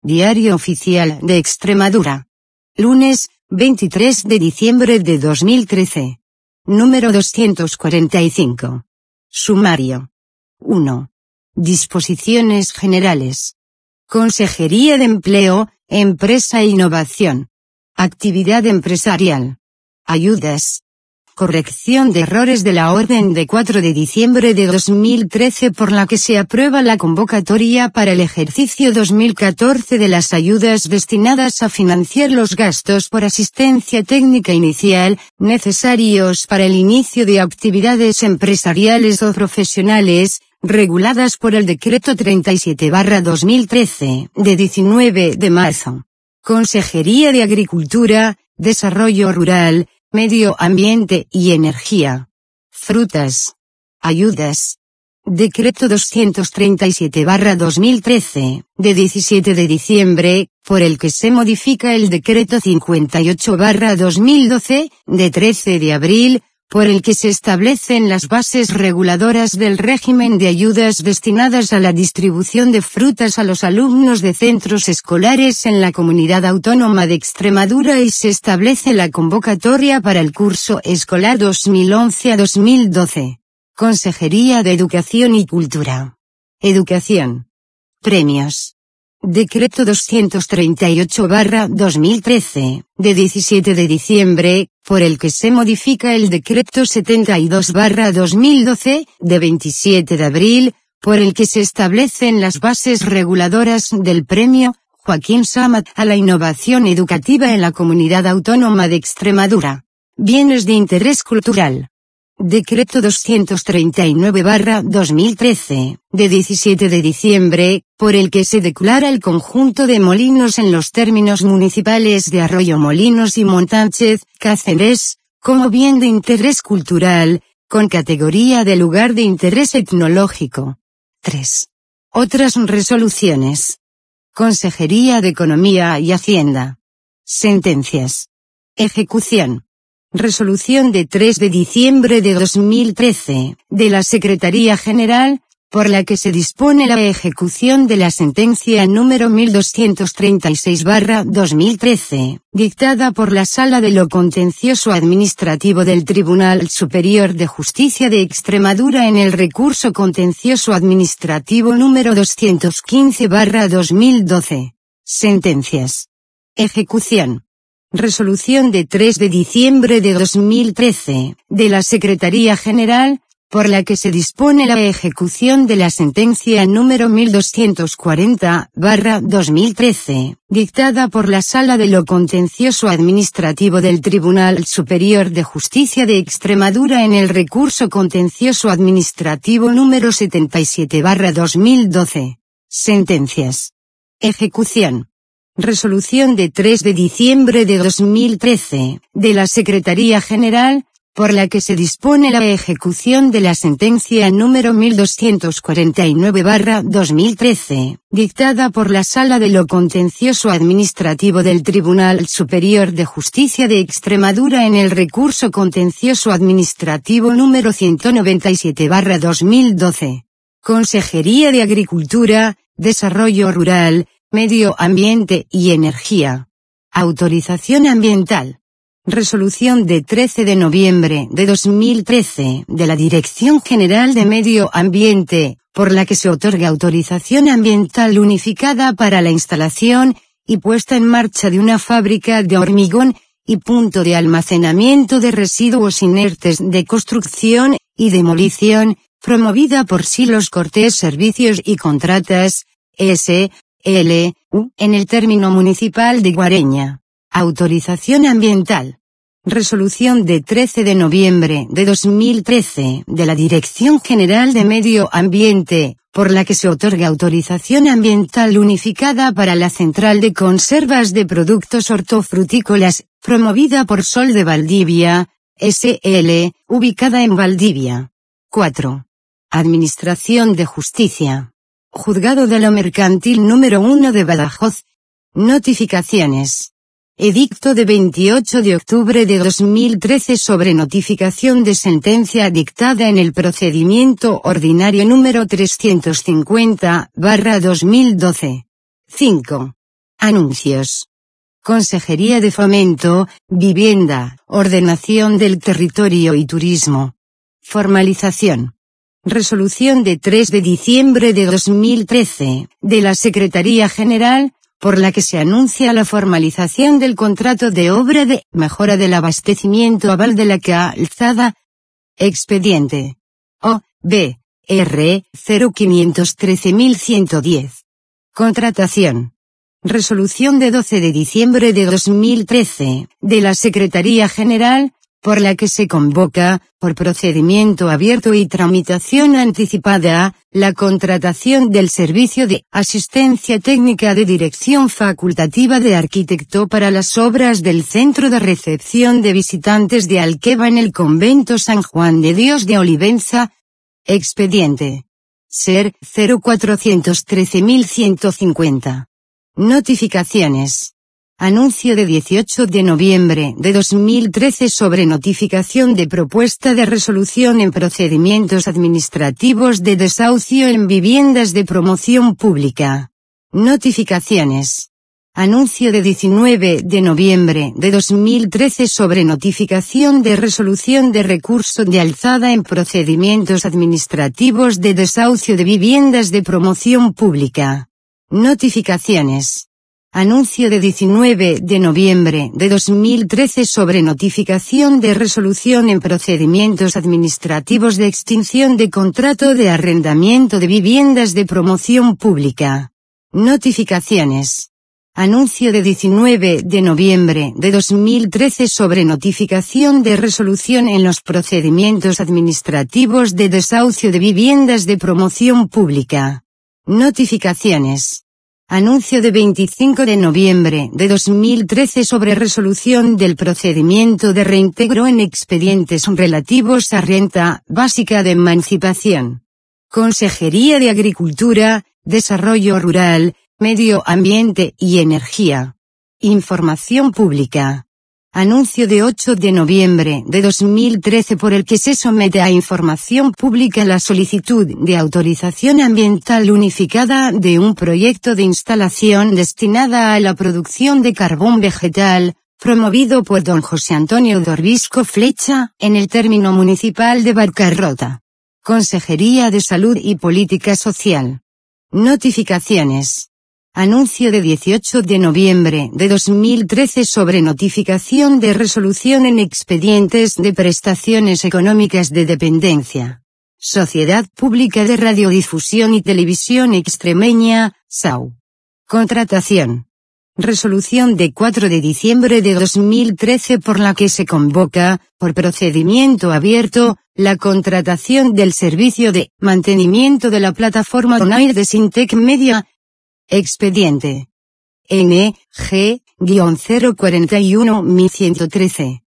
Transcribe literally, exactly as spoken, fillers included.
Diario Oficial de Extremadura. Lunes, veintitrés de diciembre de dos mil trece. Número doscientos cuarenta y cinco. Sumario. uno. Disposiciones generales. Consejería de Empleo, Empresa e Innovación. Actividad empresarial. Ayudas. Corrección de errores de la orden de cuatro de diciembre de dos mil trece por la que se aprueba la convocatoria para el ejercicio dos mil catorce de las ayudas destinadas a financiar los gastos por asistencia técnica inicial, necesarios para el inicio de actividades empresariales o profesionales, reguladas por el Decreto treinta y siete barra dos mil trece, de diecinueve de marzo. Consejería de Agricultura, Desarrollo Rural, Medio Ambiente y Energía. Frutas. Ayudas. Decreto doscientos treinta y siete barra dos mil trece, de diecisiete de diciembre, por el que se modifica el Decreto cincuenta y ocho barra dos mil doce, de trece de abril, por el que se establecen las bases reguladoras del régimen de ayudas destinadas a la distribución de frutas a los alumnos de centros escolares en la Comunidad Autónoma de Extremadura y se establece la convocatoria para el curso escolar dos mil once a dos mil doce. Consejería de Educación y Cultura. Educación. Premios. Decreto doscientos treinta y ocho barra dos mil trece, de diecisiete de diciembre, por el que se modifica el Decreto setenta y dos barra dos mil doce, de veintisiete de abril, por el que se establecen las bases reguladoras del Premio Joaquín Samat a la innovación educativa en la Comunidad Autónoma de Extremadura. Bienes de interés cultural. Decreto doscientos treinta y nueve barra dos mil trece, de diecisiete de diciembre, por el que se declara el conjunto de molinos en los términos municipales de Arroyo Molinos y Montánchez, Cáceres, como bien de interés cultural, con categoría de lugar de interés etnológico. tres. Otras resoluciones. Consejería de Economía y Hacienda. Sentencias. Ejecución. Resolución de tres de diciembre de dos mil trece, de la Secretaría General, por la que se dispone la ejecución de la sentencia número mil doscientos treinta y seis barra dos mil trece, dictada por la Sala de lo Contencioso Administrativo del Tribunal Superior de Justicia de Extremadura en el recurso contencioso administrativo número doscientos quince barra dos mil doce. Sentencias. Ejecución. Resolución de tres de diciembre de dos mil trece, de la Secretaría General, por la que se dispone la ejecución de la sentencia número mil doscientos cuarenta barra dos mil trece, dictada por la Sala de lo Contencioso Administrativo del Tribunal Superior de Justicia de Extremadura en el recurso contencioso administrativo número setenta y siete barra dos mil doce. Sentencias. Ejecución. Resolución de tres de diciembre de dos mil trece, de la Secretaría General, por la que se dispone la ejecución de la sentencia número mil doscientos cuarenta y nueve barra dos mil trece, dictada por la Sala de lo Contencioso Administrativo del Tribunal Superior de Justicia de Extremadura en el recurso contencioso administrativo número ciento noventa y siete barra dos mil doce. Consejería de Agricultura, Desarrollo Rural, Medio Ambiente y Energía. Autorización ambiental. Resolución de trece de noviembre de dos mil trece de la Dirección General de Medio Ambiente, por la que se otorga autorización ambiental unificada para la instalación y puesta en marcha de una fábrica de hormigón y punto de almacenamiento de residuos inertes de construcción y demolición, promovida por Silos Cortés Servicios y Contratas, S L U, en el término municipal de Guareña. Autorización ambiental. Resolución de trece de noviembre de dos mil trece de la Dirección General de Medio Ambiente, por la que se otorga autorización ambiental unificada para la Central de Conservas de Productos Hortofrutícolas, promovida por Sol de Valdivia, S L, ubicada en Valdivia. cuatro. Administración de Justicia. Juzgado de lo Mercantil número uno de Badajoz. Notificaciones. Edicto de veintiocho de octubre de dos mil trece sobre notificación de sentencia dictada en el procedimiento ordinario número trescientos cincuenta barra dos mil doce. cinco. Anuncios. Consejería de Fomento, Vivienda, Ordenación del Territorio y Turismo. Formalización. Resolución de tres de diciembre de dos mil trece, de la Secretaría General, por la que se anuncia la formalización del contrato de obra de mejora del abastecimiento aval de la calzada. Expediente. O. B. R. cero quinientos trece mil ciento diez. Contratación. Resolución de doce de diciembre de dos mil trece, de la Secretaría General, por la que se convoca, por procedimiento abierto y tramitación anticipada, la contratación del servicio de asistencia técnica de dirección facultativa de arquitecto para las obras del Centro de Recepción de Visitantes de Alqueva en el Convento San Juan de Dios de Olivenza. Expediente. Ser cero cuatrocientos trece mil ciento cincuenta. Notificaciones. Anuncio de dieciocho de noviembre de dos mil trece sobre notificación de propuesta de resolución en procedimientos administrativos de desahucio en viviendas de promoción pública. Notificaciones. Anuncio de diecinueve de noviembre de dos mil trece sobre notificación de resolución de recurso de alzada en procedimientos administrativos de desahucio de viviendas de promoción pública. Notificaciones. Anuncio de diecinueve de noviembre de dos mil trece sobre notificación de resolución en procedimientos administrativos de extinción de contrato de arrendamiento de viviendas de promoción pública. Notificaciones. Anuncio de diecinueve de noviembre de dos mil trece sobre notificación de resolución en los procedimientos administrativos de desahucio de viviendas de promoción pública. Notificaciones. Anuncio de veinticinco de noviembre de dos mil trece sobre resolución del procedimiento de reintegro en expedientes relativos a renta básica de emancipación. Consejería de Agricultura, Desarrollo Rural, Medio Ambiente y Energía. Información pública. Anuncio de ocho de noviembre de dos mil trece por el que se somete a información pública la solicitud de autorización ambiental unificada de un proyecto de instalación destinada a la producción de carbón vegetal, promovido por don José Antonio Dorbisco Flecha, en el término municipal de Barcarrota. Consejería de Salud y Política Social. Notificaciones. Anuncio de dieciocho de noviembre de dos mil trece sobre notificación de resolución en expedientes de prestaciones económicas de dependencia. Sociedad Pública de Radiodifusión y Televisión Extremeña, S A U. Contratación. Resolución de cuatro de diciembre de dos mil trece por la que se convoca, por procedimiento abierto, la contratación del servicio de mantenimiento de la plataforma on-air de Sintec Media. Expediente. N G cero cuarenta y uno mil ciento trece.